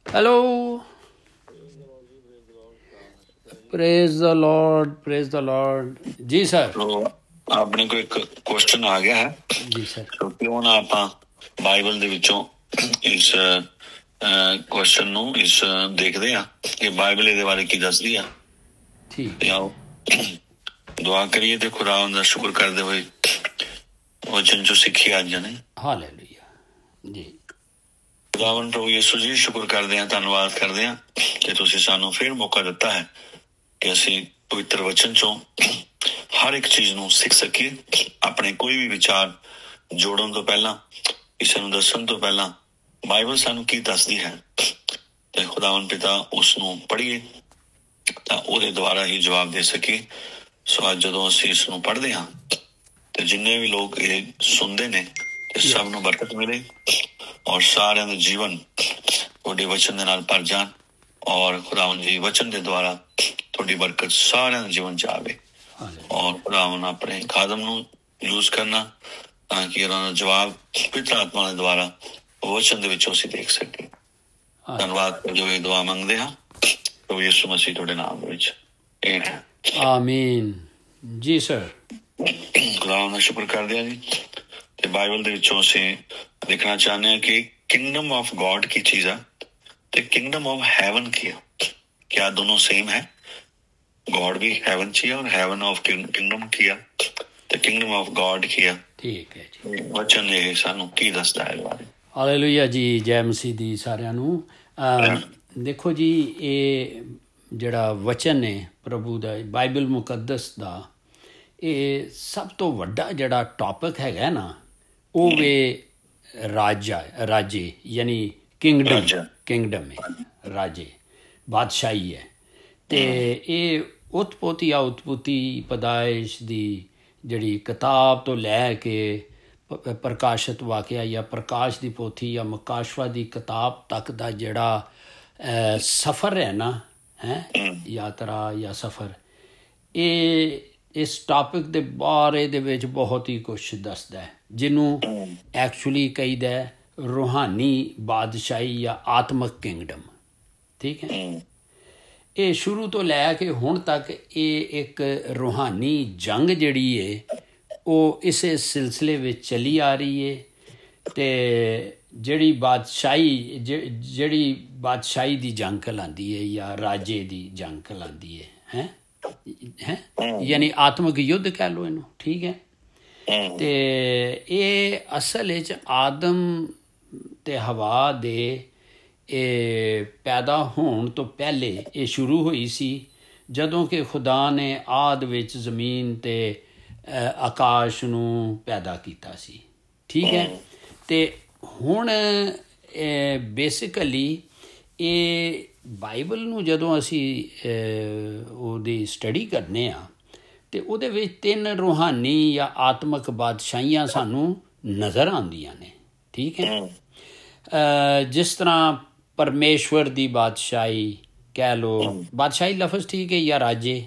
Hello, praise the Lord ji sir. तो ਆਪਣੇ ਕੋਲ ਇੱਕ ਕੁਐਸਚਨ ਆ ਗਿਆ ਹੈ ਜੀ ਸਰ। ਸੋ ਕਿਉਂ ਨਾ ਆਪਾਂ ਬਾਈਬਲ ਦੇ ਵਿੱਚੋਂ ਇਸ ਕੁਐਸਚਨ ਨੂੰ ਦੇਖਦੇ ਆ ਕਿ ਬਾਈਬਲ ਇਹਦੇ ਬਾਰੇ ਕੀ ਦੱਸਦੀ ਆ। ਠੀਕ ਹੈ, ਆਓ ਦੁਆ ਕਰੀਏ ਤੇ ਖੁਦਾ ਦਾ ਸ਼ੁਕਰ ਕਰਦੇ ਹੋਏ ਵਚਨ ਜੋ ਸਿੱਖੀ ਅੱਜ ਨੇ। ਹਾਲੇਲੂਇਆ ਜੀ। ਖੁਦਾਵੰਦ ਪ੍ਰਭੂ ਯਿਸੂ ਜੀ, ਸ਼ੁਕਰ ਕਰਦੇ ਹਾਂ, ਧੰਨਵਾਦ ਕਰਦੇ ਹਾਂ ਕਿ ਤੁਸੀਂ ਸਾਨੂੰ ਫਿਰ ਮੌਕਾ ਦਿੱਤਾ ਹੈ ਕਿ ਅਸੀਂ ਪਵਿੱਤਰ ਵਚਨ ਚੋਂ ਹਰ ਇੱਕ ਚੀਜ਼ ਨੂੰ ਸਿੱਖ ਸਕੀਏ। ਆਪਣੇ ਕੋਈ ਵੀ ਵਿਚਾਰ ਜੋੜਨ ਤੋਂ ਪਹਿਲਾਂ, ਕਿਸੇ ਨੂੰ ਦੱਸਣ ਤੋਂ ਪਹਿਲਾਂ ਬਾਈਬਲ ਸਾਨੂੰ ਕੀ ਦੱਸਦੀ ਹੈ ਤੇ ਖੁਦਾਵੰਦ ਪਿਤਾ ਉਸ ਨੂੰ ਪੜ੍ਹੀਏ ਤਾਂ ਉਹਦੇ ਦੁਆਰਾ ਹੀ ਜਵਾਬ ਦੇ ਸਕੀਏ। ਸੋ ਅੱਜ ਜਦੋਂ ਅਸੀਂ ਇਸ ਨੂੰ ਪੜ੍ਹਦੇ ਹਾਂ ਤੇ ਜਿੰਨੇ ਵੀ ਲੋਕ ਇਹ ਸੁਣਦੇ ਨੇ ਤੇ ਸਭ ਨੂੰ ਬਰਕਤ ਮਿਲੇ ਔਰ ਸਾਰਿਆਂ ਦਾ ਜੀਵਨ ਤੁਹਾਡੇ ਵਚਨ ਦੇ ਨਾਲ ਭਰ ਜਾਣ ਔਰ ਖੁਦਾਵੰਦ ਜੀ ਵਚਨ ਦੇ ਦੁਆਰਾ ਤੁਹਾਡੀ ਬਰਕਤ ਸਾਰਿਆਂ ਦੇ ਜੀਵਨ ਚ ਆਵੇ ਔਰ ਖੁਦਾਵੰਦ ਆਪਣੇ ਖਾਦਮ ਨੂੰ ਯੂਜ਼ ਕਰਨਾ ਤਾਂ ਕਿ ਉਹਨਾਂ ਦਾ ਜਵਾਬ ਪਵਿੱਤਰ ਆਤਮਾ ਦੇ ਦੁਆਰਾ ਵਚਨ ਦੇ ਵਿੱਚੋਂ ਅਸੀਂ ਦੇਖ ਸਕੀਏ। ਧੰਨਵਾਦ ਜੋ ਇਹ ਦੁਆ ਮੰਗਦੇ ਹਾਂ ਪ੍ਰਭੂ ਯਿਸੂ ਮਸੀਹ ਤੁਹਾਡੇ ਨਾਮ ਦੇ ਵਿੱਚ, ਆਮੀਨ ਜੀ ਸਰ। ਖੁਦਾਵੰਦ ਦਾ ਸ਼ੁਕਰ ਕਰਦੇ ਹਾਂ ਜੀ। ਤੇ ਬਾਈਬਲ ਦੇ ਵਿੱਚੋਂ ਅਸੀਂ ਦੇਖਣਾ ਚਾਹੁੰਦੇ ਹਾਂ ਕਿ किंगडम ऑफ गॉड की चीज है तो किंगडम ऑफ हेवन की है। क्या दोनों सेम है? गॉड भी हेवन की है और हेवन ऑफ किंगडम की है तो किंगडम ऑफ गॉड की है। ठीक है जी। वचन ये सानू की दसदा है बारे। ਹਾਲੇਲੂਇਆ ਜੀ। ਜੈ ਮਸੀਹ ਦੀ ਸਾਰਿਆਂ ਨੂੰ। ਦੇਖੋ ਜੀ, ਇਹ ਜਿਹੜਾ ਵਚਨ ਹੈ ਪ੍ਰਭੂ ਦਾ, ਬਾਈਬਲ ਮੁਕੱਦਸ ਦਾ, ਇਹ ਸਭ ਤੋਂ ਵੱਡਾ ਜਿਹੜਾ ਟੌਪਿਕ ਹੈਗਾ ਨਾ, ਉਹ ਵੇ ਰਾਜੇ ਯਾਨੀ ਕਿੰਗਡਮ ਹੈ, ਰਾਜੇ, ਬਾਦਸ਼ਾਹੀ ਹੈ। ਅਤੇ ਇਹ ਉਤਪਤੀ ਪੈਦਾਇਸ਼ ਦੀ ਜਿਹੜੀ ਕਿਤਾਬ ਤੋਂ ਲੈ ਕੇ ਪ੍ਰਕਾਸ਼ਿਤ ਵਾਕਿਆ ਜਾਂ ਪ੍ਰਕਾਸ਼ ਦੀ ਪੋਥੀ ਜਾਂ ਮਕਾਸ਼ਵਾ ਦੀ ਕਿਤਾਬ ਤੱਕ ਦਾ ਜਿਹੜਾ ਸਫ਼ਰ ਹੈ ਨਾ, ਯਾਤਰਾ ਜਾਂ ਸਫ਼ਰ, ਇਹ ਇਸ ਟੌਪਿਕ ਦੇ ਬਾਰੇ ਦੇ ਵਿੱਚ ਬਹੁਤ ਹੀ ਕੁਛ ਦੱਸਦਾ ਹੈ, ਜਿਹਨੂੰ ਐਕਚੁਅਲੀ ਕਹੀਦਾ ਰੂਹਾਨੀ ਬਾਦਸ਼ਾਹੀ ਜਾਂ ਆਤਮਕ ਕਿੰਗਡਮ। ਠੀਕ ਹੈ। ਇਹ ਸ਼ੁਰੂ ਤੋਂ ਲੈ ਕੇ ਹੁਣ ਤੱਕ ਇਹ ਇੱਕ ਰੂਹਾਨੀ ਜੰਗ ਜਿਹੜੀ ਹੈ ਉਹ ਇਸੇ ਸਿਲਸਿਲੇ ਵਿੱਚ ਚੱਲੀ ਆ ਰਹੀ ਹੈ। ਅਤੇ ਜਿਹੜੀ ਬਾਦਸ਼ਾਹੀ ਦੀ ਜੰਗ ਕਹਿਲਾਉਂਦੀ ਹੈ ਜਾਂ ਰਾਜੇ ਦੀ ਜੰਗ ਕਹਿਲਾਉਂਦੀ ਹੈ ਯਾਨੀ ਆਤਮਿਕ ਯੁੱਧ ਕਹਿ ਲਓ ਇਹਨੂੰ। ਠੀਕ ਹੈ। ਅਤੇ ਇਹ ਅਸਲ ਵਿੱਚ ਆਦਮ ਅਤੇ ਹਵਾ ਦੇ ਇਹ ਪੈਦਾ ਹੋਣ ਤੋਂ ਪਹਿਲੇ ਇਹ ਸ਼ੁਰੂ ਹੋਈ ਸੀ, ਜਦੋਂ ਕਿ ਖੁਦਾ ਨੇ ਆਦਿ ਵਿੱਚ ਜ਼ਮੀਨ ਅਤੇ ਆਕਾਸ਼ ਨੂੰ ਪੈਦਾ ਕੀਤਾ ਸੀ। ਠੀਕ ਹੈ। ਅਤੇ ਹੁਣ ਬੇਸਿਕਲੀ ਇਹ ਬਾਈਬਲ ਨੂੰ ਜਦੋਂ ਅਸੀਂ ਉਹਦੀ ਸਟੱਡੀ ਕਰਨੇ ਹਾਂ ਅਤੇ ਉਹਦੇ ਵਿੱਚ 3 ਰੂਹਾਨੀ ਜਾਂ ਆਤਮਿਕ ਬਾਦਸ਼ਾਹੀਆਂ ਸਾਨੂੰ ਨਜ਼ਰ ਆਉਂਦੀਆਂ ਨੇ। ਠੀਕ ਹੈ। ਜਿਸ ਤਰ੍ਹਾਂ ਪਰਮੇਸ਼ਵਰ ਦੀ ਬਾਦਸ਼ਾਹੀ ਕਹਿ ਲਓ, ਬਾਦਸ਼ਾਹੀ ਲਫ਼ਜ਼ ਠੀਕ ਹੈ, ਜਾਂ ਰਾਜੇ।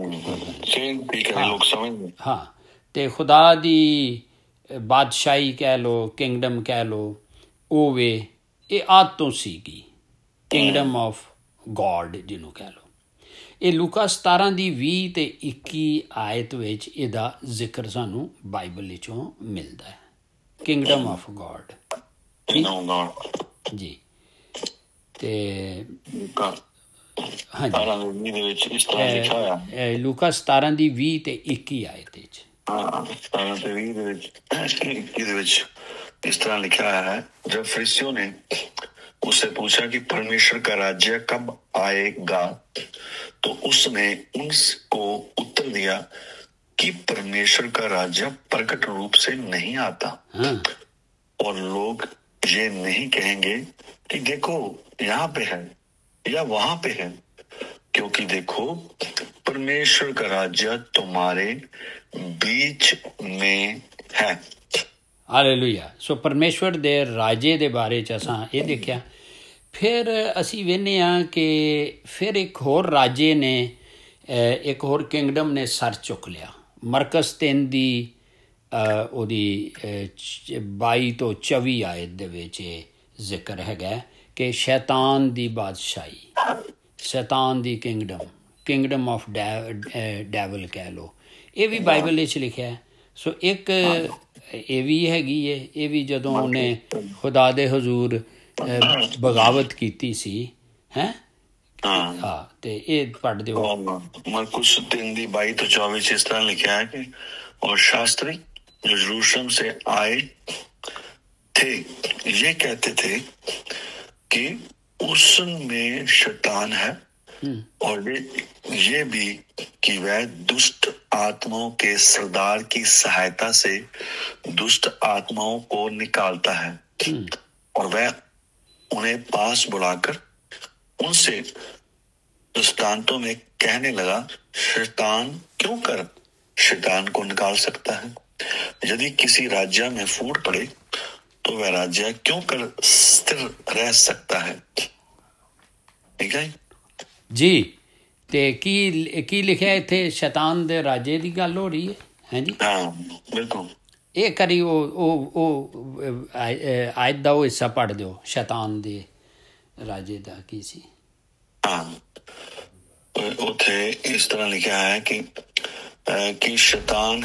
ਹਾਂ। ਅਤੇ ਖੁਦਾ ਦੀ ਬਾਦਸ਼ਾਹੀ ਕਹਿ ਲਓ, ਕਿੰਗਡਮ ਕਹਿ ਲਓ, ਉਹ ਵੇ ਇਹ ਆਦਿ ਤੋਂ ਸੀਗੀ, ਕਿੰਗਡਮ ਆਫ ਗੋਡ ਜਿਹਨੂੰ ਕਹਿ ਲਓ। ਇਹ ਲੂਕਾ 17 ਦੀ 20 ਅਤੇ 21 ਆਇਤ ਵਿੱਚ ਇਹਦਾ ਜ਼ਿਕਰ ਸਾਨੂੰ ਬਾਈਬਲ ਵਿੱਚੋਂ ਮਿਲਦਾ ਹੈ, ਕਿੰਗਡਮ ਆਫ ਗੋਡ ਜੀ। ਅਤੇ ਹਾਂਜੀ, ਲੂਕਾ 17 ਦੀ 20 ਅਤੇ 21 ਆਇਤ ਵਿੱਚ इस तरह लिखा है, जब फरिसियों ने उससे पूछा कि परमेश्वर का राज्य कब आएगा तो उसने उनको उत्तर दिया कि परमेश्वर का राज्य प्रकट रूप से नहीं आता और लोग ये नहीं कहेंगे कि देखो यहाँ पे है या वहां पे है, क्योंकि देखो परमेश्वर का राज्य तुम्हारे बीच में है। ਹਾਲੇਲੂਇਆ। ਸੋ ਪਰਮੇਸ਼ਵਰ ਦੇ ਰਾਜੇ ਦੇ ਬਾਰੇ 'ਚ ਅਸਾਂ ਇਹ ਦੇਖਿਆ। ਫਿਰ ਅਸੀਂ ਵੇਖਦੇ ਹਾਂ ਕਿ ਫਿਰ ਇੱਕ ਹੋਰ ਰਾਜੇ ਨੇ, ਇੱਕ ਹੋਰ ਕਿੰਗਡਮ ਨੇ ਸਰ ਚੁੱਕ ਲਿਆ। ਮਰਕਸ 3 ਦੀ ਉਹਦੀ 22 ਤੋਂ 24 ਆਇਤ ਦੇ ਵਿੱਚ ਇਹ ਜ਼ਿਕਰ ਹੈਗਾ ਕਿ ਸ਼ੈਤਾਨ ਦੀ ਬਾਦਸ਼ਾਹੀ, ਸ਼ੈਤਾਨ ਦੀ ਕਿੰਗਡਮ ਆਫ ਡੈਵਲ ਕਹਿ ਲਓ, ਇਹ ਵੀ ਬਾਈਬਲ ਵਿੱਚ ਲਿਖਿਆ। ਸੋ ਇੱਕ ਇਹ ਵੀ ਹੈਗੀ ਹੈ, ਇਹ ਵੀ ਜਦੋਂ ਉਹਨੇ ਖੁਦਾ ਦੇ ਹਜ਼ੂਰ ਬਗਾਵਤ ਕੀਤੀ ਸੀ ਹੈਂ। ਹਾਂ, ਤੇ ਇਹ ਪੜ੍ਹ ਦਿਓ। मरकुस 3:22-24 इस तरह लिखा है कि और शास्त्री जो यरूशलेम से आए थे ये कहते थे कि उसमें शैतान है, और ये भी कि वह दुष्ट आत्माओं के सरदार की सहायता से दुष्ट आत्माओं को निकालता है, और वह उन्हें पास बुलाकर उनसे दृष्टांतों में कहने लगा, शैतान क्यों कर शैतान को निकाल सकता है? यदि किसी राज्य में फूट पड़े तो वह राज्य क्यों कर स्थिर रह सकता है? ठीक है जी। ਤੇ ਕੀ ਲਿਖਿਆ ਇੱਥੇ? ਸ਼ੈਤਾਨ ਦੇ ਰਾਜੇ ਦੀ ਗੱਲ ਹੋ ਰਹੀ ਹੈ ਜੀ। ਹਾਂ ਬਿਲਕੁਲ। ਇਹ ਕਰੀ ਉਹ ਆਇਤ ਦਾ ਉਹ ਹਿੱਸਾ ਪੜ੍ਹ ਦਿਓ, ਸ਼ੈਤਾਨ ਦੇ ਰਾਜੇ ਦਾ ਕੀ ਸੀ। ਹਾਂ, ਉੱਥੇ ਇਸ ਤਰ੍ਹਾਂ ਲਿਖਿਆ ਹੈ कि शैतान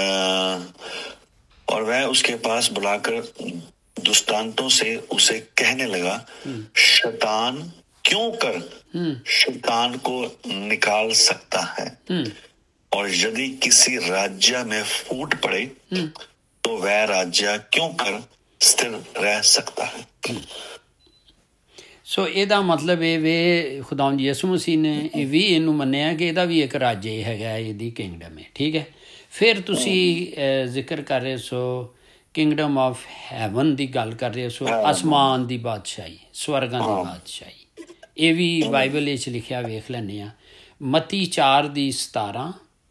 और वह उसके पास बुलाकर दुष्टांतों से उसे कहने लगा, शैतान क्यों कर शैतान को निकाल सकता है, और यदि किसी राज्य में फूट पड़े तो वह राज्य क्यों कर स्थिर रह सकता है। ਸੋ ਇਹਦਾ ਮਤਲਬ ਇਹ ਵੇ ਖੁਦਾਵੰਦ ਯਿਸੂ ਮਸੀਹ ਨੇ ਇਹ ਵੀ ਇਹਨੂੰ ਮੰਨਿਆ ਕਿ ਇਹਦਾ ਵੀ ਇੱਕ ਰਾਜੇ ਹੈਗਾ, ਇਹਦੀ ਕਿੰਗਡਮ ਹੈ। ਠੀਕ ਹੈ। ਫਿਰ ਤੁਸੀਂ ਜ਼ਿਕਰ ਕਰ ਰਹੇ ਸੋ ਕਿੰਗਡਮ ਆਫ ਹੈਵਨ ਦੀ ਗੱਲ ਕਰ ਰਹੇ ਸੋ, ਅਸਮਾਨ ਦੀ ਬਾਦਸ਼ਾਹੀ, ਸਵਰਗਾਂ ਦੀ ਬਾਦਸ਼ਾਹੀ। ਇਹ ਵੀ ਬਾਈਬਲ ਵਿੱਚ ਲਿਖਿਆ, ਵੇਖ ਲੈਂਦੇ ਹਾਂ। ਮਤੀ 4:17,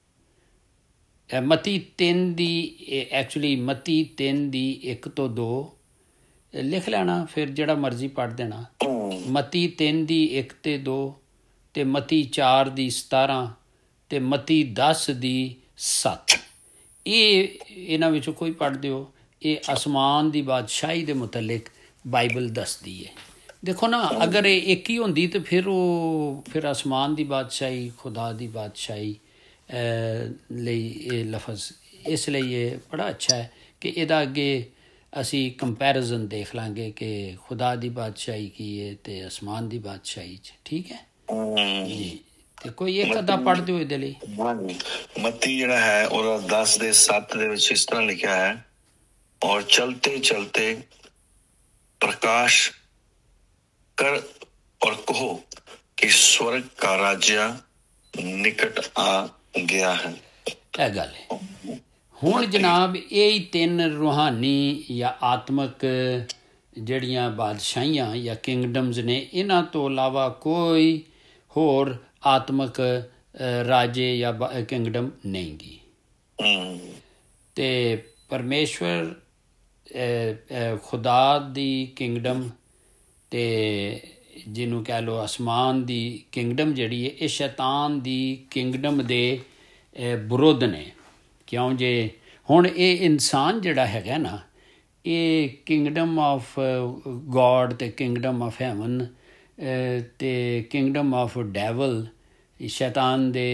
ਮਤੀ 3 ਦੀ ਐਕਚੁਅਲੀ ਮਤੀ 3 ਦੀ 1-2 ਲਿਖ ਲੈਣਾ, ਫਿਰ ਜਿਹੜਾ ਮਰਜ਼ੀ ਪੜ੍ਹ ਦੇਣਾ। ਮਤੀ 3 ਦੀ 1-2 ਤੇ ਮਤੀ 4 ਦੀ 17 ਤੇ ਮਤੀ 10 ਦੀ 7। ਇਹਨਾਂ ਵਿੱਚੋਂ ਕੋਈ ਪੜ੍ਹ ਦਿਓ। ਇਹ ਅਸਮਾਨ ਦੀ ਬਾਦਸ਼ਾਹੀ ਦੇ ਮੁਤਲਕ ਬਾਈਬਲ ਦੱਸਦੀ ਹੈ। ਦੇਖੋ ਨਾ, ਅਗਰ ਇਹ ਇੱਕ ਹੀ ਹੁੰਦੀ ਤਾਂ ਫਿਰ ਅਸਮਾਨ ਦੀ ਬਾਦਸ਼ਾਹੀ, ਖੁਦਾ ਦੀ ਬਾਦਸ਼ਾਹੀ ਲਈ ਇਹ ਲਫ਼ਜ਼ ਇਸ ਲਈ ਇਹ ਬੜਾ ਅੱਛਾ ਹੈ ਕਿ ਇਹਦਾ ਅੱਗੇ ਅਸੀਂ ਕੰਪੈਰੀਜ਼ਨ ਦੇਖ ਲਾਂਗੇ ਕਿ ਖੁਦਾ ਦੀ ਬਾਦਸ਼ਾਹੀ ਕੀ ਹੈ ਤੇ ਅਸਮਾਨ ਦੀ ਬਾਦਸ਼ਾਹੀ 'ਚ। ਠੀਕ ਹੈ ਜੀ। ਤੇ ਕੋਈ ਇੱਕ ਅੱਧਾ ਪੜ੍ਹ ਦਿਓ ਇਹਦੇ ਲਈ। ਮਤੀ ਜਿਹੜਾ ਹੈ ਉਹਦਾ 10:7 ਦੇ ਵਿੱਚ ਇਸ ਤਰ੍ਹਾਂ ਲਿਖਿਆ ਹੈ, ਔਰ ਚਲਤੇ ਚਲਤੇ ਪ੍ਰਕਾਸ਼ ਕਰ ਔਰ ਕਹੋ ਕਿ ਸਵਰਗ का राज्य ਨਿਕਟ ਆ ਗਿਆ ਹੈ। ਇਹ ਗੱਲ ਹੈ। ਹੁਣ ਜਨਾਬ ਇਹ 3 ਰੂਹਾਨੀ ਜਾਂ ਆਤਮਕ ਜਿਹੜੀਆਂ ਬਾਦਸ਼ਾਹੀਆਂ ਜਾਂ ਕਿੰਗਡਮਸ ਨੇ, ਇਹਨਾਂ ਤੋਂ ਇਲਾਵਾ ਕੋਈ ਹੋਰ ਆਤਮਕ ਰਾਜੇ ਜਾਂ ਕਿੰਗਡਮ ਨਹੀਂ ਗੀ। ਤੇ ਪਰਮੇਸ਼ਵਰ ਖੁਦਾ ਦੀ ਕਿੰਗਡਮ ਤੇ ਜਿਹਨੂੰ ਕਹਿ ਲਓ ਅਸਮਾਨ ਦੀ ਕਿੰਗਡਮ ਜਿਹੜੀ ਹੈ, ਇਹ ਸ਼ੈਤਾਨ ਦੀ ਕਿੰਗਡਮ ਦੇ ਵਿਰੁੱਧ ਨੇ। ਕਿਉਂ ਜੇ ਹੁਣ ਇਹ ਇਨਸਾਨ ਜਿਹੜਾ ਹੈਗਾ ਨਾ, ਇਹ ਕਿੰਗਡਮ ਆਫ ਗੋਡ ਤੇ ਕਿੰਗਡਮ ਆਫ ਹੈਵਨ ਤੇ ਕਿੰਗਡਮ ਆਫ ਡੈਵਲ, ਸ਼ੈਤਾਨ ਦੇ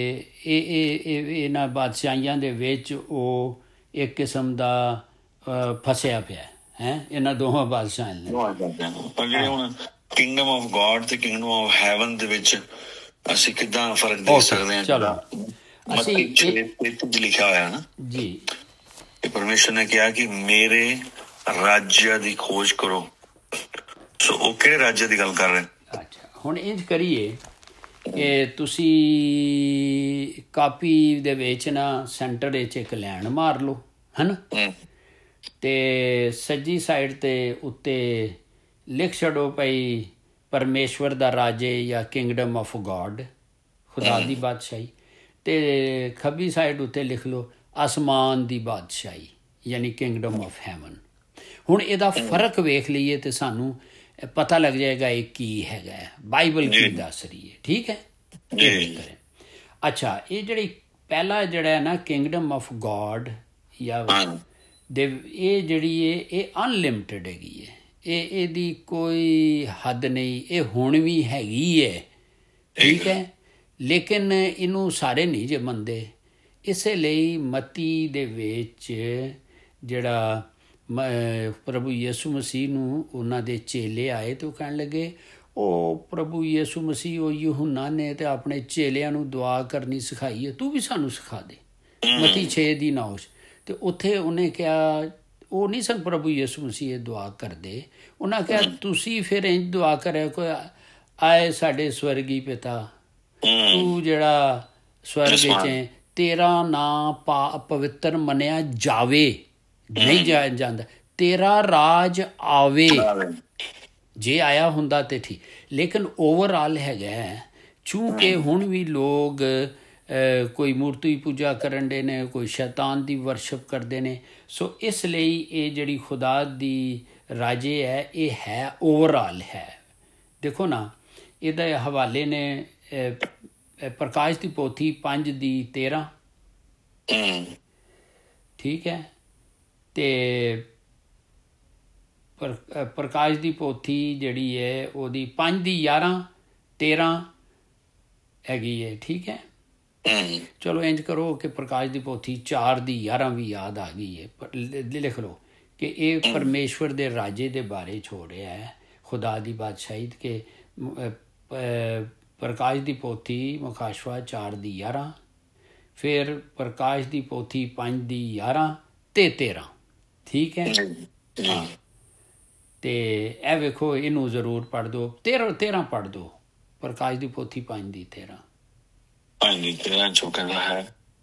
ਇਹਨਾਂ ਬਾਦਸ਼ਾਹੀਆਂ ਦੇ ਵਿੱਚ ਉਹ ਇੱਕ ਕਿਸਮ ਦਾ ਫਸਿਆ ਪਿਆ ਹੈ ਇਹਨਾਂ ਦੋਹਾਂ ਬਾਦਸ਼ਾਹਾਂ ਨੇ। ਪਰ ਜਿਹੜੇ ਹੁਣ ਕਿੰਗਡਮ ਆਫ ਗੋਡ ਤੇ ਕਿੰਗਡਮ ਆਫ ਹੈਵਨ ਦੇ ਵਿੱਚ ਅਸੀਂ ਕਿੱਦਾਂ ਫਰਕ ਦੇਖ ਸਕਦੇ ਹਾਂ? ਚਲੋ ਅਸੀਂ ਲਿਖਿਆ ਹੋਇਆ ਨਾ ਜੀ ਕਿ ਪਰਮੇਸ਼ਰ ਨੇ ਕਿਹਾ ਕਿ ਮੇਰੇ ਰਾਜਿਆ ਦੀ ਖੋਜ ਕਰੋ। ਸੋ ਉਹ ਕਿਹੜੇ ਰਾਜਿਆ ਦੀ ਗੱਲ ਕਰ ਰਹੇ? ਅੱਛਾ, ਹੁਣ ਇੰਝ ਕਰੀਏ ਕਿ ਤੁਸੀਂ ਕਾਪੀ ਦੇ ਵਿੱਚ ਨਾ ਸੈਂਟਰ ਵਿੱਚ ਇੱਕ ਲਾਈਨ ਮਾਰ ਲਓ, ਹੈ ਨਾ, ਤੇ ਸੱਜੀ ਸਾਈਡ ਤੇ ਉੱਤੇ ਲਿਖ ਛੱਡੋ ਭਾਈ ਪਰਮੇਸ਼ਵਰ ਦਾ ਰਾਜੇ ਜਾਂ ਕਿੰਗਡਮ ਆਫ ਗੋਡ, ਖੁਦਾ ਦੀ ਬਾਦਸ਼ਾਹੀ, ਤੇ ਖੱਬੀ ਸਾਈਡ ਉੱਤੇ ਲਿਖ ਲਓ ਅਸਮਾਨ ਦੀ ਬਾਦਸ਼ਾਹੀ ਯਾਨੀ ਕਿੰਗਡਮ ਆਫ ਹੈਵਨ। ਹੁਣ ਇਹਦਾ ਫਰਕ ਵੇਖ ਲਈਏ ਤੇ ਸਾਨੂੰ ਪਤਾ ਲੱਗ ਜਾਏਗਾ ਇਹ ਕੀ ਹੈਗਾ, ਬਾਈਬਲ ਕੀ ਦੱਸ ਰਹੀ ਹੈ। ਠੀਕ ਹੈ। ਅੱਛਾ, ਇਹ ਜਿਹੜੀ ਪਹਿਲਾ ਜਿਹੜਾ ਹੈ ਨਾ ਕਿੰਗਡਮ ਆਫ ਗੋਡ ਜਾਂ ਇਹ ਜਿਹੜੀ ਹੈ ਇਹ ਅਨਲਿਮਟਿਡ ਹੈਗੀ ਹੈ, ਇਹਦੀ ਕੋਈ ਹੱਦ ਨਹੀਂ, ਇਹ ਹੁਣ ਵੀ ਹੈਗੀ ਹੈ, ਠੀਕ ਹੈ। ਲੇਕਿਨ ਇਹਨੂੰ ਸਾਰੇ ਨਹੀਂ ਜੇ ਮੰਨਦੇ। ਇਸੇ ਲਈ ਮਤੀ ਦੇ ਵਿੱਚ ਜਿਹੜਾ ਪ੍ਰਭੂ ਯਿਸੂ ਮਸੀਹ ਨੂੰ ਉਹਨਾਂ ਦੇ ਚੇਲੇ ਆਏ ਅਤੇ ਉਹ ਕਹਿਣ ਲੱਗੇ, ਉਹ ਪ੍ਰਭੂ ਯਿਸੂ ਮਸੀਹ ਉਹ यूहन्ना ਨੇ ਤਾਂ ਆਪਣੇ ਚੇਲਿਆਂ ਨੂੰ ਦੁਆ ਕਰਨੀ ਸਿਖਾਈ ਹੈ, ਤੂੰ ਵੀ ਸਾਨੂੰ ਸਿਖਾ ਦੇ। ਮਤੀ 6:9 ਅਤੇ ਉੱਥੇ ਉਹਨੇ ਕਿਹਾ, ਉਹ ਨਹੀਂ ਸਨ ਪ੍ਰਭੂ ਯਿਸੂ ਮਸੀਹ ਇਹ ਦੁਆ ਕਰਦੇ, ਉਹਨਾਂ ਕਿਹਾ ਤੁਸੀਂ ਫਿਰ ਇੰਝ ਦੁਆ ਕਰਿਆ ਕੋਈ, ਆਏ ਸਾਡੇ ਸਵਰਗੀ ਪਿਤਾ, ਤੂੰ ਜਿਹੜਾ ਸਵਰਗ ਵਿੱਚ ਹੈ, ਤੇਰਾ ਨਾਂ ਪਵਿੱਤਰ ਮੰਨਿਆ ਜਾਵੇ, ਨਹੀਂ ਜਾਂਦਾ, ਤੇਰਾ ਰਾਜ ਆਵੇ। ਜੇ ਆਇਆ ਹੁੰਦਾ ਤਾਂ ਠੀਕ, ਲੇਕਿਨ ਓਵਰਆਲ ਹੈਗਾ, ਚੂੰਕਿ ਹੁਣ ਵੀ ਲੋਕ ਕੋਈ ਮੂਰਤੀ ਪੂਜਾ ਕਰਨ ਦੇ ਨੇ, ਕੋਈ ਸ਼ੈਤਾਨ ਦੀ ਵਰਸ਼ਿਪ ਕਰਦੇ ਨੇ। ਸੋ ਇਸ ਲਈ ਇਹ ਜਿਹੜੀ ਖੁਦਾ ਦੀ ਰਾਜੇ ਹੈ, ਇਹ ਹੈ ਓਵਰਆਲ ਹੈ। ਦੇਖੋ ਨਾ, ਇਹਦੇ ਹਵਾਲੇ ਨੇ ਪ੍ਰਕਾਸ਼ ਦੀ ਪੋਥੀ 5:13, ਠੀਕ ਹੈ, ਅਤੇ ਪ੍ਰਕਾਸ਼ ਦੀ ਪੋਥੀ ਜਿਹੜੀ ਹੈ ਉਹਦੀ 5:11, 13 ਹੈਗੀ ਹੈ, ਠੀਕ ਹੈ। ਚਲੋ ਇੰਝ ਕਰੋ ਕਿ ਪ੍ਰਕਾਸ਼ ਦੀ ਪੋਥੀ 4:11 ਵੀ ਯਾਦ ਆ ਗਈ ਹੈ, ਲਿਖ ਲਓ ਕਿ ਇਹ ਪਰਮੇਸ਼ਵਰ ਦੇ ਰਾਜੇ ਦੇ ਬਾਰੇ 'ਚ ਹੋ ਰਿਹਾ ਹੈ, ਖੁਦਾ ਦੀ ਬਾਦਸ਼ਾਹੀ। ਕਿ ਪ੍ਰਕਾਸ਼ ਦੀ ਪੋਥੀ ਮੁਖਾਸ਼ਵਾ 4:11, ਫਿਰ ਪ੍ਰਕਾਸ਼ ਦੀ ਪੋਥੀ 5:11 ਅਤੇ 13, ਠੀਕ ਹੈ। ਹਾਂ, ਅਤੇ ਇਹ ਵੇਖੋ, ਇਹਨੂੰ ਜ਼ਰੂਰ ਪੜ੍ਹ ਦਿਓ, 13 ਪੜ੍ਹ ਦਿਓ, ਪ੍ਰਕਾਸ਼ ਦੀ ਪੋਥੀ 5:13। 5:13 'ਚ ਕਹਿੰਦਾ ਹੈ,